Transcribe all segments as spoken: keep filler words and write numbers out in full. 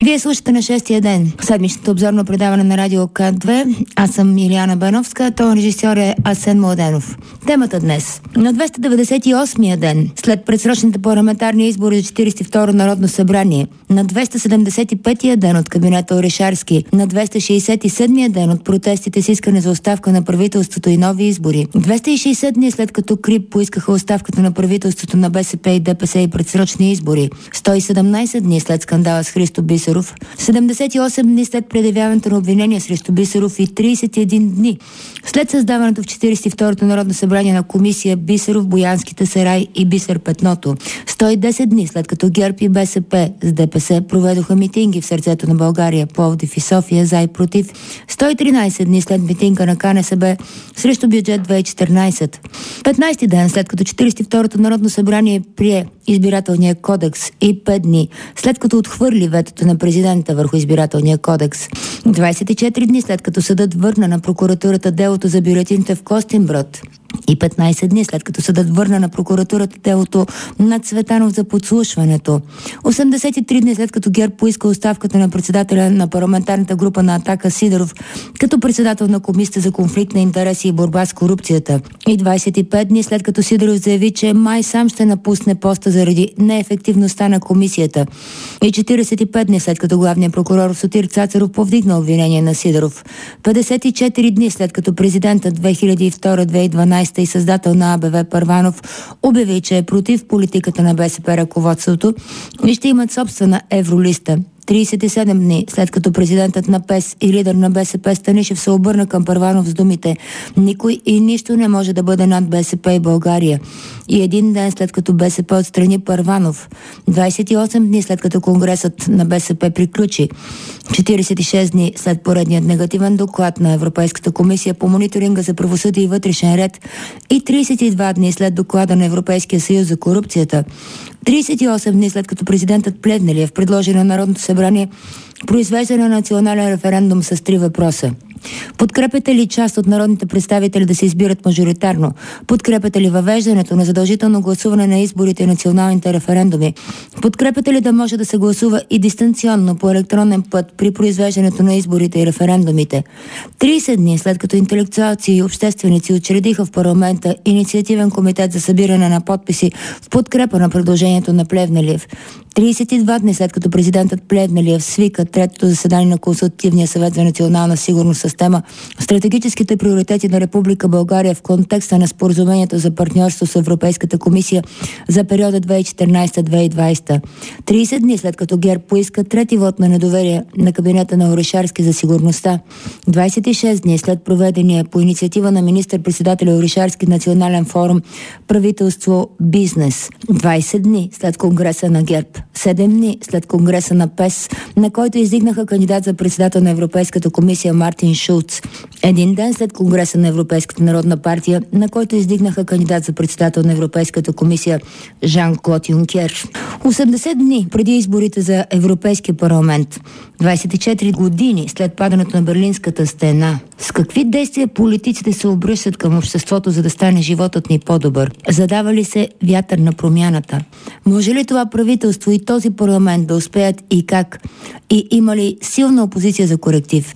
Вие слушате на шестия ден седмичното обзорно предаване на Радио К две. Аз съм Илияна Бановска, то режисьор е Асен Младенов. Темата днес. На двеста деветдесет и осмия ден след предсрочните парламентарни избори за четиридесет и второ Народно събрание, на двеста седемдесет и петия ден от кабинета Орешарски, на двеста шейсет и седмия ден от протестите с искане за оставка на правителството и нови избори, двеста и шейсет дни след като КРИБ поискаха оставката на правителството на БСП и ДПС и предсрочни избори, сто и седемнайсет дни след скандала с Христо Бисеров, седемдесет и осем дни след предявяването на обвинения срещу Бисеров и тридесет и един дни след създаването в четиридесет и второто Народно събрание на комисия Бисеров, Боянските сарай и Бисер Петното, сто и десет дни след като ГЕРБ и БСП с ДПС проведоха митинги в сърцето на България, Пловдив и София за и против, сто и тринайсет дни след митинга на КНСБ срещу бюджет две хиляди и четиринайсет, петнайсети ден след като четиридесет и второто Народно събрание прие избирателния кодекс и пет дни след като отхвърли ветото на президента върху избирателния кодекс, двайсет и четири дни след като съдът върна на прокуратурата делото за бюлетините в Костинброд и петнайсет дни след като съдът върна на прокуратурата делото на Цветанов за подслушването, осемдесет и три дни след като ГЕРБ поиска оставката на председателя на парламентарната група на Атака Сидеров като председател на Комисията за конфликт на интереси и борба с корупцията, и двайсет и пет дни след като Сидеров заяви, че май сам ще напусне поста заради неефективността на комисията, и четирийсет и пет дни след като главният прокурор Сотир Цацаров повдигна обвинение на Сидеров, петдесет и четири дни след като президентът две хиляди и втора - две хиляди и дванайсета и създател на АБВ Първанов обяви, че е против политиката на БСП ръководството и ще имат собствена евролиста. трийсет и седем дни след като президентът на ПЕС и лидер на БСП Станишев се обърна към Първанов с думите «Никой и нищо не може да бъде над БСП и България». И един ден след като БСП отстрани Първанов, двайсет и осем дни след като Конгресът на БСП приключи, четирийсет и шест дни след поредният негативен доклад на Европейската комисия по мониторинга за правосъдие и вътрешен ред и трийсет и два дни след доклада на Европейския съюз за корупцията, трийсет и осем дни след като президентът Плевнелиев предложи на Народното събрание произвеждане на национален референдум с три въпроса. Подкрепяте ли част от народните представители да се избират мажоритарно? Подкрепяте ли въвеждането на задължително гласуване на изборите и националните референдуми? Подкрепяте ли да може да се гласува и дистанционно по електронен път при произвеждането на изборите и референдумите? трийсет дни след като интелектуалци и общественици учредиха в парламента инициативен комитет за събиране на подписи в подкрепа на предложението на Плевнелиев. трийсет и два дни след като президентът Плевнелиев свика третото заседание на Консултативния съвет за национална сигурност с тема «Стратегическите приоритети на Република България в контекста на споразумението за партньорство с Европейската комисия за периода две хиляди и четиринайсета - две хиляди и двайсета. трийсет дни след като ГЕРБ поиска трети вод на недоверие на кабинета на Орешарски за сигурността. двайсет и шест дни след проведения по инициатива на министър-председателя Орешарски национален форум Правителство Бизнес. двайсет дни след Конгреса на ГЕРБ. седем дни след Конгреса на ПЕС, на който издигнаха кандидат за председател на Европейската комисия Мартин Шулц. Един ден след Конгреса на Европейската народна партия, на който издигнаха кандидат за председател на Европейската комисия Жан-Клод Юнкер. осемдесет дни преди изборите за Европейския парламент. двайсет и четири години след падането на Берлинската стена. С какви действия политиците се обръщат към обществото, за да стане животът ни по-добър? Задава ли се вятър на промяната? Може ли това правителство и този парламент да успеят и как? И има ли силна опозиция за коректив?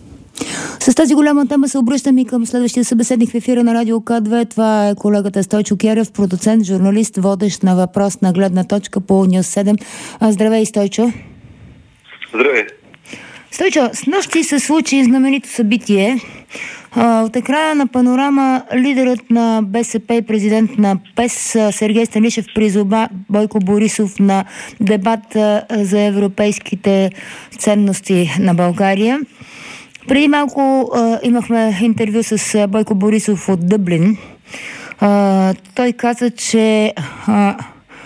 С тази голяма тема се обръщам и към следващия събеседник в ефира на Радио К две. Това е колегата Стойчо Керев, продуцент, журналист, водещ на въпрос на гледна точка по Нюс седем. Здравей, Стойчо. Здравей. Стойчо, с нощи се случи знаменито събитие. От екрана на Панорама лидерът на БСП и президент на ПЕС Сергей Станишев призова Бойко Борисов на дебат за европейските ценности на България. Преди малко а, имахме интервю с Бойко Борисов от Дъблин. А, той каза, че а,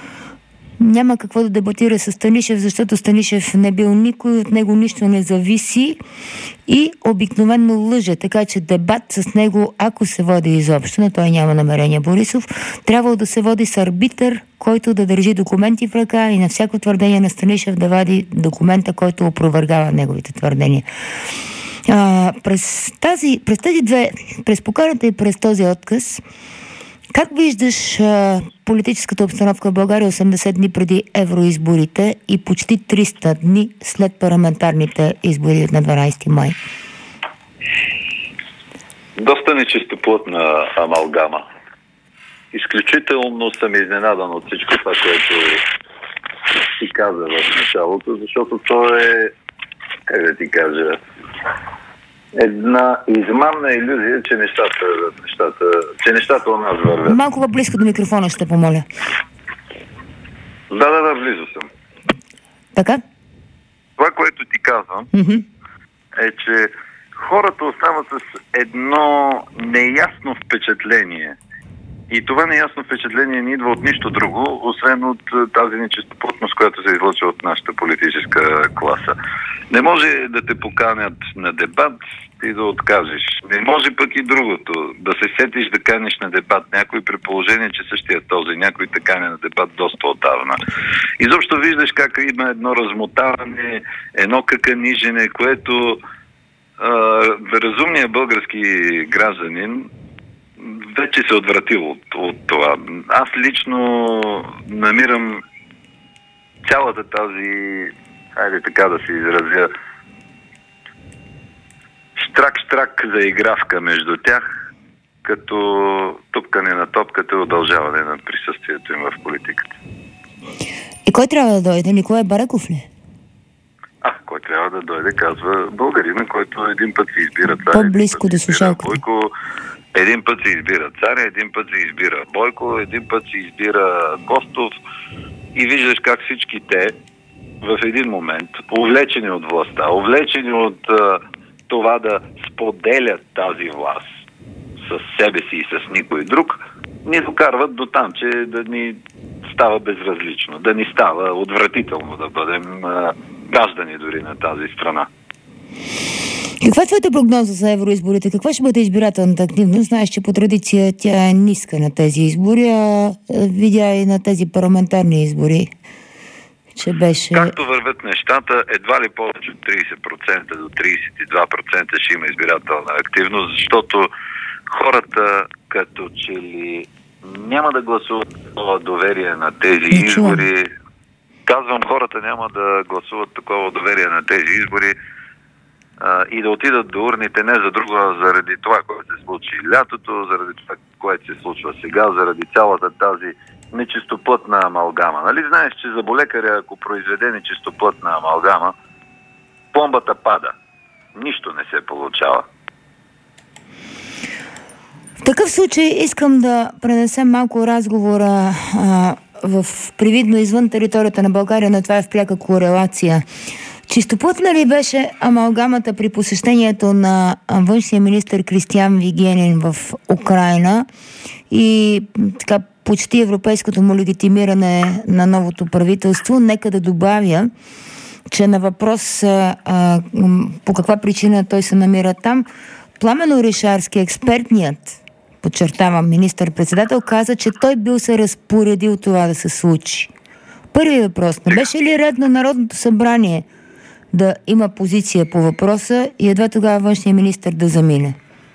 няма какво да дебатира с Станишев, защото Станишев не бил никой, от него нищо не зависи и обикновено лъже. Така че дебат с него, ако се води изобщо, но той няма намерение Борисов, трябва да се води с арбитър, който да държи документи в ръка и на всяко твърдение на Станишев да вади документа, който опровергава неговите твърдения. А, през, тази, през тези две, през поканата и през този отказ, Как виждаш а, политическата обстановка в България осемдесет дни преди евроизборите и почти триста дни след парламентарните избори на дванадесети май? Доста нечистоплътна амалгама. Изключително съм изненадан от всичко това, което ти каза в началото, защото то е, как да ти кажа, една измамна илюзия, че нещата, нещата, че нещата у нас вървят. Малко близко до микрофона ще помоля. Да, да, да, близо съм. Така? Това, което ти казвам, Mm-hmm. е, че хората остават с едно неясно впечатление. И това неясно впечатление не идва от нищо друго, освен от тази нечистоплътност, която се излъчва от нашата политическа класа. Не може да те поканят на дебат и да откажеш. Не може пък и другото. Да се сетиш да каниш на дебат някой, при положение, че същия този някой те кане на дебат доста отдавна. Изобщо виждаш как има едно размотаване, едно каканижене, което а, разумният български гражданин вече се отвратил от, от това. Аз лично намирам цялата тази, хайде така да се изразя, штрак-штрак заигравка между тях, като тупкане на топката и удължаване на присъствието им в политиката. И кой трябва да дойде? Николай Бареков ли? А, кой трябва да дойде, казва българина, който един път се избира царя. По-близко до слушалката. Бойко, един път се избира царя, един път се избира Бойко, един път се избира Костов и виждаш как всички те в един момент, увлечени от властта, увлечени от а, това да споделят тази власт с себе си и с никой друг, ни докарват до там, че да ни става безразлично, да ни става отвратително да бъдем а, граждани дори на тази страна. Каква е твоята прогноза за евроизборите? Каква ще бъде избирателната активност? Знаеш, че по традиция тя е ниска на тези избори, а видя и на тези парламентарни избори, че беше... Както вървят нещата, едва ли повече от тридесет процента до тридесет и два процента ще има избирателна активност, защото хората като че ли няма да гласуват такова доверие на тези избори. Казвам, хората няма да гласуват такова доверие на тези избори а, и да отидат до урните не за друго, а заради това, което се случи лятото, заради това, което се случва сега, заради цялата тази нечистоплътна амалгама. Нали знаеш, че за болекаря, ако произведе нечистоплътна амалгама, пломбата пада. Нищо не се получава. В такъв случай искам да пренесем малко разговора а, в привидно извън територията на България, но това е в пряка корелация. Чистоплътна ли беше амалгамата при посещението на външния министър Кристиан Вигенин в Украйна и така почти европейското му легитимиране на новото правителство? Нека да добавя, че на въпрос а, а, по каква причина той се намира там, Пламен Орешарски, експертният, подчертавам, министър-председател, каза, че той бил се разпоредил това да се случи. Първият въпрос: не беше ли редно Народното събрание да има позиция по въпроса и едва тогава външния министър да замине?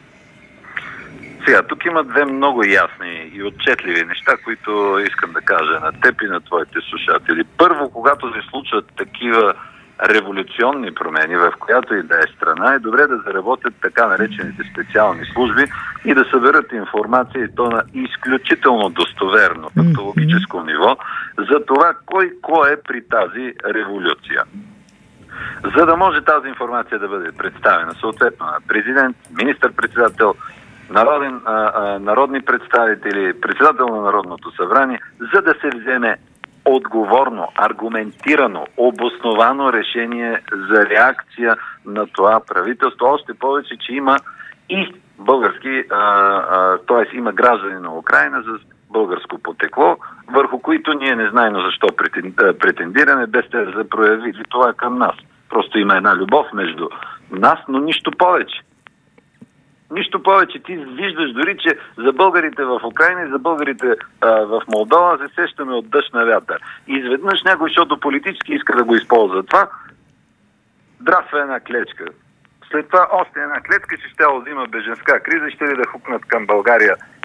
Сега, тук има две много ясни и отчетливи неща, които искам да кажа на теб и на твоите слушатели. Първо, когато се случват такива революционни промени, в която и да е страна, е добре да заработят така наречените специални служби и да съберат информация, и то на изключително достоверно фактологическо ниво, за това кой кой е при тази революция. За да може тази информация да бъде представена съответно на президент, министър-председател, народен, а, а, народни представители, председател на Народното събрание, за да се вземе отговорно, аргументирано, обосновано решение за реакция на това правителство. Още повече, че има и български, т.е. има граждани на Украйна с българско потекло, върху които ние не знаем защо претендираме, без те да проявили това към нас. Просто има една любов между нас, но нищо повече. Нищо повече. Ти виждаш дори, че за българите в Украйна и за българите а, в Молдова се сещаме от дъжд на вятър. И изведнъж някой, защото политически иска да го използва това, драсва една клечка. След това още една клетка, че ще да има беженска криза и ще ли да хукнат към България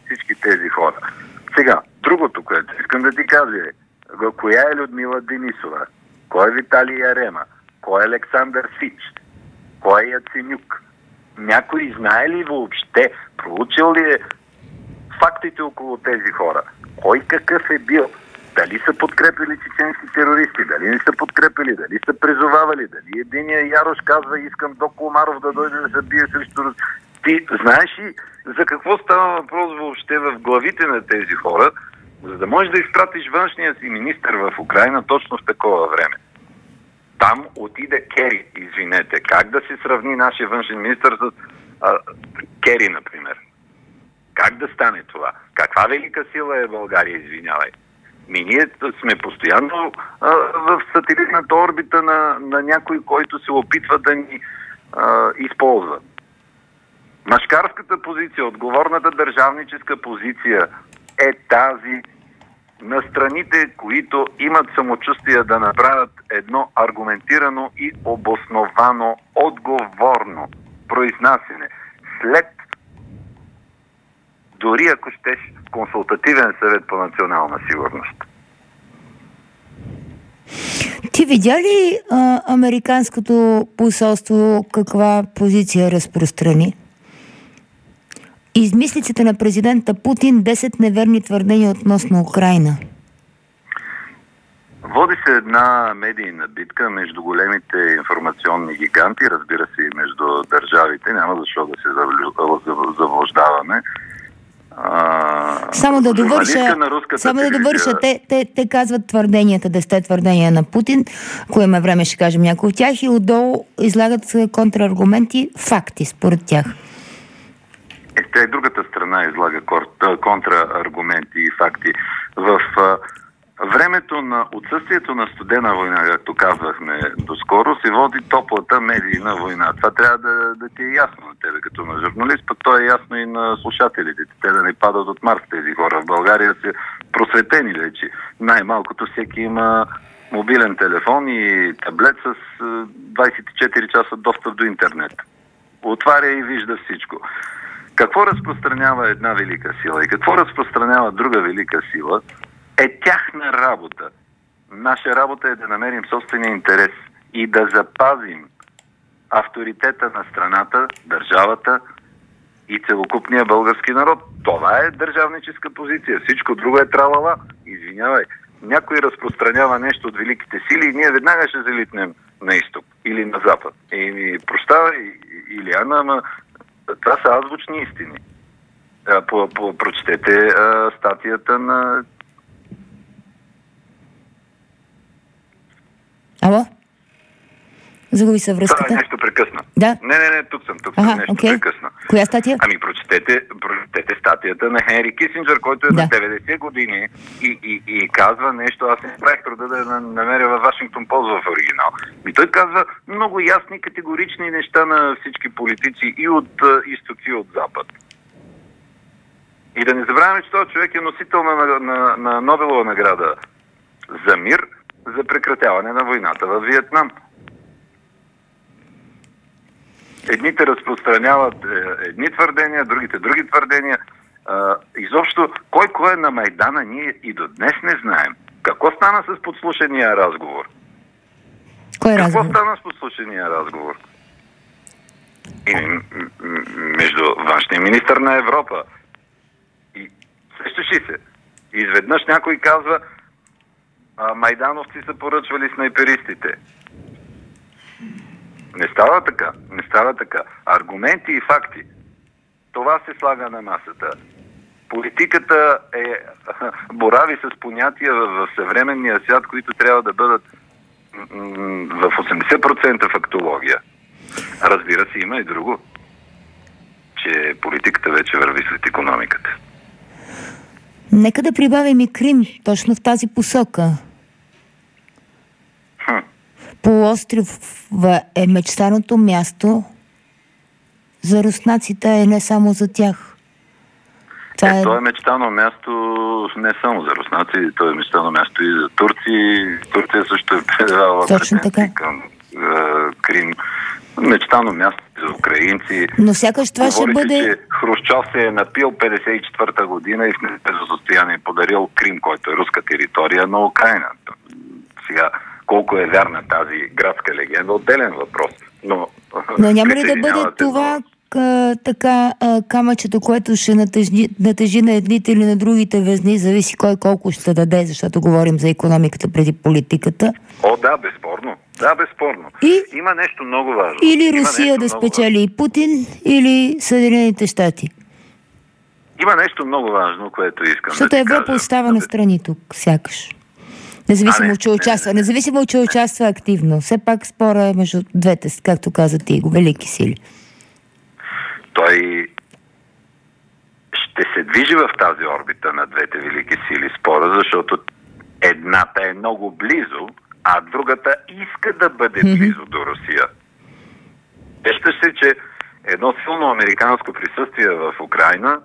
всички тези хора. Сега, другото, което искам да ти кажа е, коя е Людмила Денисова, кой е Виталий Ярема, кой е Александър Сич, кой е Яценюк. Някой знае ли въобще, проучил ли е фактите около тези хора? Кой какъв е бил? Дали са подкрепили чеченски терористи, дали не са подкрепили, дали са призовавали, дали единия Ярош казва, искам до Комаров да дойде да се бие срещу Рус. Ти знаеш ли за какво става въпрос въобще в главите на тези хора, за да можеш да изпратиш външния си министър в Украйна точно в такова време? Там отиде Кери, извинете. Как да се сравни нашия външен министър с а, Кери, например? Как да стане това? Каква велика сила е България, извинявай? Ми ние сме постоянно а, в сателитната орбита на, на някой, който се опитва да ни а, използва. Машкарската позиция, отговорната държавническа позиция е тази на страните, които имат самочувствие да направят едно аргументирано и обосновано, отговорно произнасяне. След, дори ако щеш, консултативен съвет по национална сигурност. Ти видя ли а, американското посолство каква позиция разпространи? Измислиците на президента Путин десет неверни твърдения относно Украйна. Води се една медийна битка между големите информационни гиганти, разбира се и между държавите. Няма защо да се заблуждаваме. А... Само да довърша, само да довърша те, те, те казват твърденията, десет твърдения на Путин, кое има време ще кажем някои от тях, и отдолу излагат контраргументи, факти според тях. Е, те и другата страна излага контрааргументи и факти. В а, времето на отсъствието на студена война, както казвахме доскоро, се води топлата медийна война. Това трябва да, да ти е ясно на тебе като на журналист, пък то е ясно и на слушателите. Те да не падат от Марс тези хора. В България са просветени вече. Най-малкото всеки има мобилен телефон и таблет с двайсет и четири часа достъп до интернет. Отваря и вижда всичко. Какво разпространява една велика сила и какво разпространява друга велика сила е тяхна работа. Наша работа е да намерим собствения интерес и да запазим авторитета на страната, държавата и целокупния български народ. Това е държавническа позиция. Всичко друго е тралала. Извинявай, някой разпространява нещо от великите сили и ние веднага ще залитнем на изток или на запад. И ми прощавай, Илияна, ама това са азбучни истини. По, по, прочетете а, статията на... Ало? Загуби се връзката. Това нещо прекъсна. Да? Не, не, не, тук съм, тук съм, нещо okay. прекъсна. Коя статия? Ами прочетете, прочетете статията на Хенри Кисинджър, който е да. на деветдесет години и, и, и казва нещо, аз не правих труда да намеря във Вашингтон Пост в оригинал. И той казва много ясни, категорични неща на всички политици и от изток и от запад. И да не забравяме, че този човек е носител на, на, на, на Нобелова награда за мир, за прекратяване на войната във Виетнам. Едните разпространяват едни твърдения, другите други твърдения. Изобщо, кой кой е на Майдана, ние и до днес не знаем. Какво стана с подслушания разговор? Кой Какво разговор? стана с подслушания разговор? И, м- м- между външния министър на Европа. И сещаш ли се? Изведнъж някой казва, а, майдановци са поръчвали снайперистите. Не става така. Не става така. Аргументи и факти. Това се слага на масата. Политиката е борави с понятия в съвременния свят, които трябва да бъдат в осемдесет процента фактология. Разбира се, има и друго, че политиката вече върви след икономиката. Нека да прибавим и Крим точно в тази посока. Хм. Полуострова е мечтаното място за руснаците, е не само за тях. Това е, е... То е мечтано място не само за руснаци, то е мечтано място и за турци. Турция също е предавала претенции към е, Крим. Мечтано място за украинци. Но сякаш това Говори ще бъде... Че Хрущов се е напил петдесет и четвърта година и в нетежно състояние подарил Крим, който е руска територия, на Украйна. Сега, колко е вярна тази градска легенда, отделен въпрос. Но, Но няма ли да бъде това а, така а, камъчето, което ще натежи, натежи на едните или на другите везни, зависи кой колко ще даде, защото говорим за икономиката преди политиката? О, да, безспорно. Да, безспорно. И? Има нещо много важно. Или Русия да спечели и Путин, или Съединените щати. Има нещо много важно, което искам защото да ти Европа кажа. остава на страни тук, сякаш. Независимо, не, че не, участва, не, не. независимо, че участва активно. Все пак спора е между двете, както каза ти, го велики сили. Той ще се движи в тази орбита на двете велики сили спора, защото едната е много близо, а другата иска да бъде близо до Русия. Вещаш се, че едно силно американско присъствие в Украйна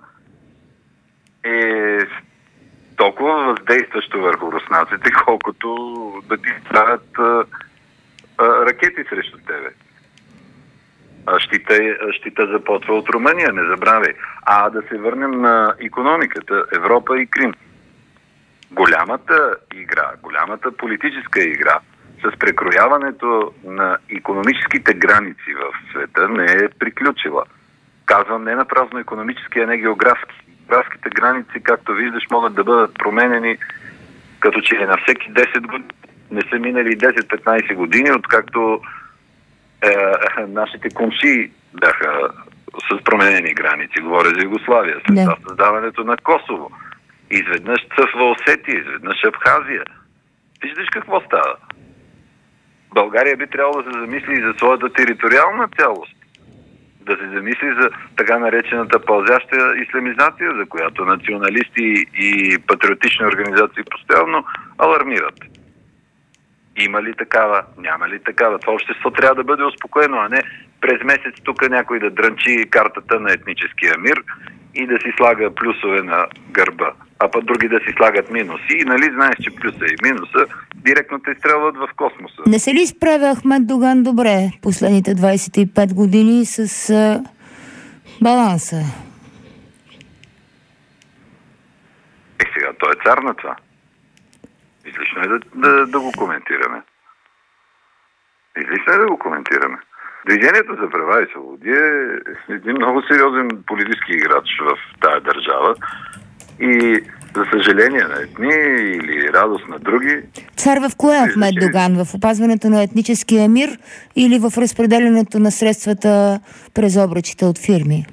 е толкова въздействащо върху руснаците, колкото да ти правят а, а, ракети срещу тебе. А щита, щита започва от Румъния, не забравяй. А да се върнем на икономиката, Европа и Крим. Голямата игра, голямата политическа игра с прекрояването на икономическите граници в света не е приключила. Казвам не напразно икономически, а не географски. Географските граници, както виждаш, могат да бъдат променени като че е на всеки десет години. Не са минали десет-петнайсет години, откакто е, нашите комшии бяха с променени граници. Говоря за Югославия, след това yeah. създаването на Косово. Изведнъж цъфва Осетия, изведнъж Абхазия. Виждаш какво става? България би трябвало да се замисли и за своята териториална цялост. Да се замисли за така наречената пълзяща исламизация, за която националисти и патриотични организации постоянно алармират. Има ли такава? Няма ли такава? Това общество трябва да бъде успокоено, а не през месец тук някой да дрънчи картата на етническия мир и да си слага плюсове на гърба, а пък други да си слагат минуси. И нали знаеш, че плюса и минуса директно те стрелват в космоса. Не се ли справя Ахмед Доган добре последните двайсет и пет години с а, баланса? Е, сега той е цар на това. Излишно е да, да, да го коментираме. Излишно е да го коментираме. Движението за права и свободи е един много сериозен политически играч в тая държава и за съжаление на едни или радост на други. Цар в кое е Ахмед Доган? В опазването на етническия мир или в разпределянето на средствата през обръчите от фирми?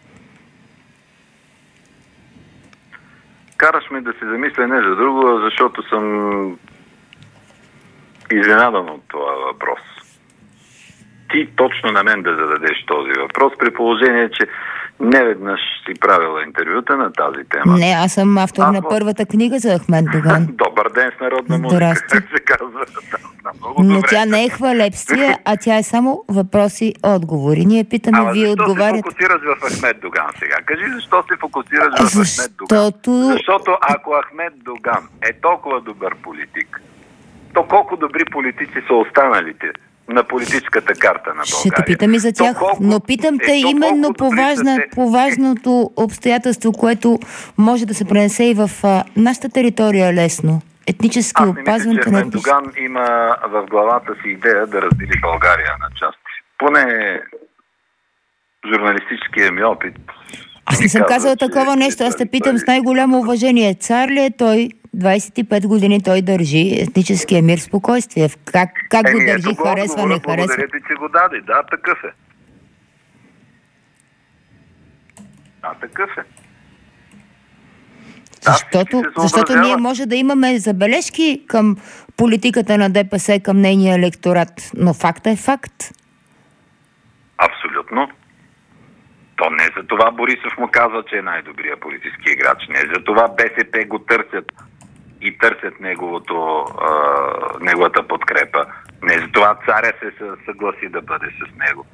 Караш ме да се замисля не за друго, защото съм изненадан от това въпрос. Ти точно на мен да зададеш този въпрос, при положение, че не веднъж си правила интервюта на тази тема. Не, аз съм автор а, на първата книга за Ахмед Доган. Добър ден с народна музика, как се казва. Много Но добре. тя не е хвалебствие, а тя е само въпроси-отговори. Ние питаме, Ама вие отговаряте. защо се фокусираш в Ахмед Доган сега? Кажи защо се фокусираш в Защото... Ахмед Доган? Защото ако Ахмед Доган е толкова добър политик, то колко добри политици са останалите на политическата карта на България? Ще те питам и за тях, колко, но питам те е, именно по, важна, те... по важното обстоятелство, което може да се пренесе и в а, нашата територия лесно. Етнически опазването на етнически. Доган има в главата си идея да раздели България на части. Поне журналистическия ми опит. Аз не съм казала такова нещо, аз те питам с най-голямо уважение. Цар ли е той? двайсет и пет години той държи етническия мир в спокойствие. Как, как е, го държи, ето, харесва, не харесва? Благодаря ти, че го даде. Да, такъв е. Да, такъв е. Защото, да, защото ние може да имаме забележки към политиката на ДПС, към нейния електорат, но факта е факт. Абсолютно. То не за това Борисов му казва, че е най-добрия политически играч. Не за това БСП го търсят и търсят неговото, а, неговата подкрепа. Не за това царя се съгласи да бъде с него.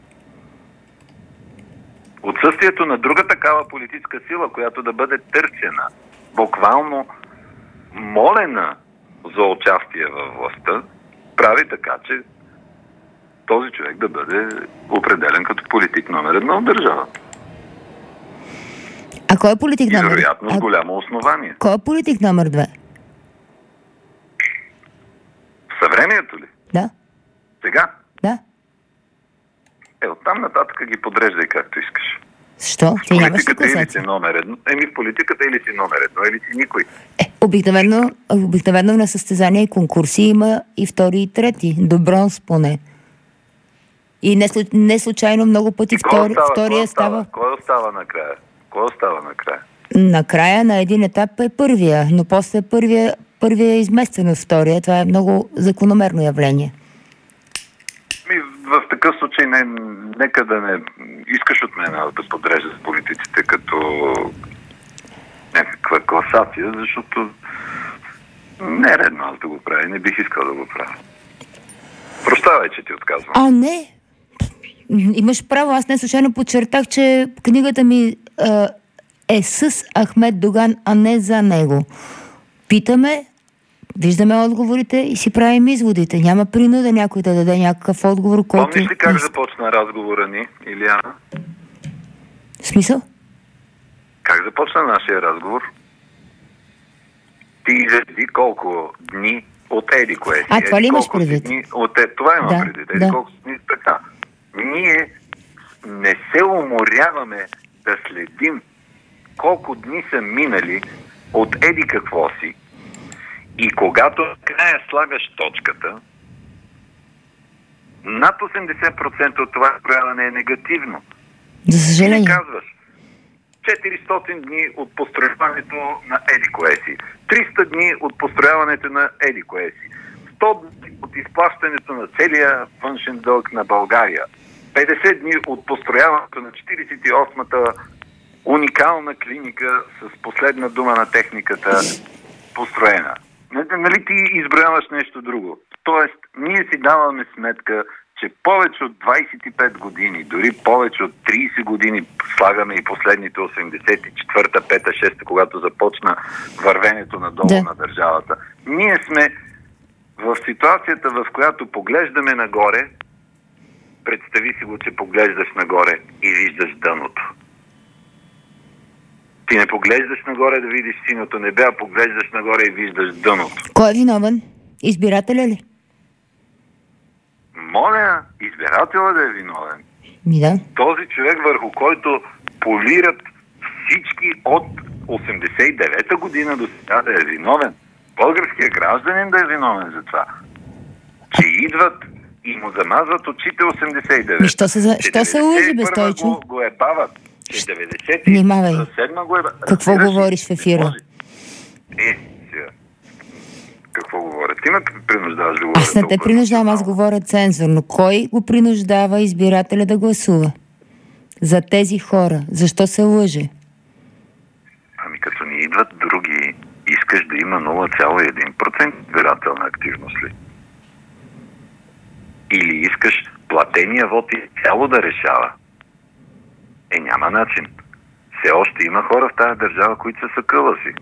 Отсъствието на друга такава политическа сила, която да бъде търсена, буквално молена за участие във властта, прави така, че този човек да бъде определен като политик номер едно в държавата. А кой е политик И номер? вероятно с А голямо основание. кой е политик номер две? В съвремието ли? Да, Сега? да. Е, оттам нататък ги подреждай както искаш. Защо? В Ти нямаш ли политиката или класация? си номер едно? Еми в политиката или си номер едно, или си никой. Е, обикновено, обикновено на състезания и конкурси има и втори и трети. До бронз поне. И не, слу- не случайно много пъти И кой втори, остава? втория Кой остава? става. Кой остава накрая? Кой остава накрая? Накрая на един етап е първия, но после първия, първия е изместен от втория. Това е много закономерно явление. Ми, в такъв случай не, нека да не искаш от мен да подреждаш политиците като някаква класация, защото не е редно аз да го правя. Не бих искал да го правя. Прощавай, че ти отказвам. А, не. Имаш право. Аз не случайно подчертах, че книгата ми а, е с Ахмед Доган, а не за него. Питаме, виждаме отговорите и си правим изводите. Няма принуда някой да даде някакъв отговор, който... Помниш ли как започна разговора ни, Илияна? В смисъл? Как започна нашия разговор? Ти изреди колко дни от еди кое си. А, това ли еди имаш колко си предвид? Дни от е... Това имам Да, предвид. Еди да. колко си дни така. Ние не се уморяваме да следим колко дни са минали от еди какво си и когато накрая слагаш точката, над осемдесет процента от това прояване е негативно. За Ти не съжаление. казваш четиристотин дни от построяването на еди кое си, триста дни от построяването на еди кое си, сто дни от изплащането на целия външен дълг на България, петдесет дни от построяването на четиридесет и осмата уникална клиника с последна дума на техниката построена. Нали ти изброяваш нещо друго? Тоест, ние си даваме сметка, че повече от двадесет и пет години, дори повече от тридесет години, слагаме и последните осемдесет и четвърта, пета, шеста, когато започна вървенето надолу Да. на държавата. Ние сме в ситуацията, в която поглеждаме нагоре, представи си го, че поглеждаш нагоре и виждаш дъното. Ти не поглеждаш нагоре да видиш синото небе, а поглеждаш нагоре и виждаш дъното. Кой е виновен? Избирателя ли? Моля, избирателът да е виновен. Ми да. Този човек, върху който полират всички от осемдесет и девета година до сега, да е виновен. Българският гражданин да е виновен за това. Че идват и му замазват очите осемдесет и девета. Ми, що се за- Че що се лъжи, бе, деветдесет и първа Стойчо? Го, го е бават. Че деветдесет Внимавай. и седма го е бават. Какво Разбираш ли? говориш в ефира? Не може. Е, сега. Какво говоря? Ти ме принуждаваш да говоря. Аз не те толкова принуждавам, аз емоционално. говоря цензурно. Кой го принуждава избирателя да гласува? За тези хора. Защо се лъже? Ами като ни идват други, искаш да има нула цяло и един процент избирателна активност ли? Или искаш платения вод и цяло да решава? Е, няма начин. Все още има хора в тази държава, които са съкъла си.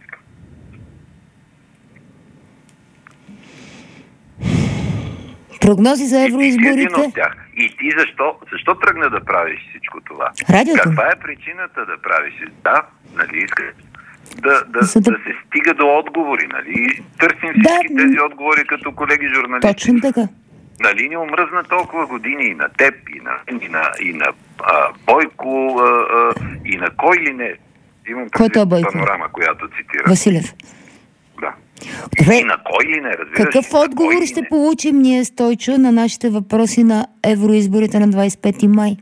Прогнози за И ти си един евроизборите? от тях. И ти защо, защо тръгна да правиш всичко това? Радиото. Каква е причината да правиш? Да, нали искаш да, да, За да- да се стига до отговори, нали? Търсим Да, всички м- тези отговори като колеги журналисти. Точно така. Нали ни омръзна толкова години и на теб, и на, и на, и на а, Бойко, а, а, и на кой ли не. Имам Който е предвид Бойко? Панорама, която цитира. Василев. Да. Добре, И на кой ли не, разбираш? какъв ли? На кой отговор ли ще не? получим ние, Стойчо, на нашите въпроси на евроизборите на двадесет и пети май?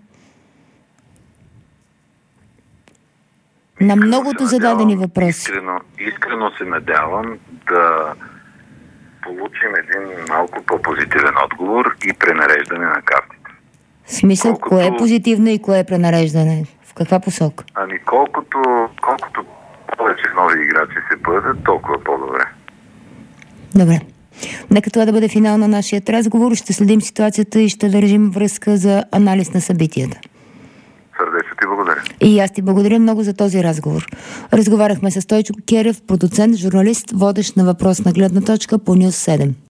На Искрено многото се зададени надявам, въпроси. Искрено, искрено се надявам да получим един малко по-позитивен отговор и пренареждане на картите. В смисъл, Колкото- кое е позитивно и кое е пренареждане? В каква посока? Ами колкото, колкото повече нови играчи се бъдат, толкова по-добре. Добре. Нека това да бъде финал на нашия разговор. Ще следим ситуацията и ще държим връзка за анализ на събитията. Сърдечно ти благодаря. И аз ти благодаря много за този разговор. Разговаряхме с Стойчо Керев, продуцент, журналист, водещ на въпрос на гледна точка по Нюс седем.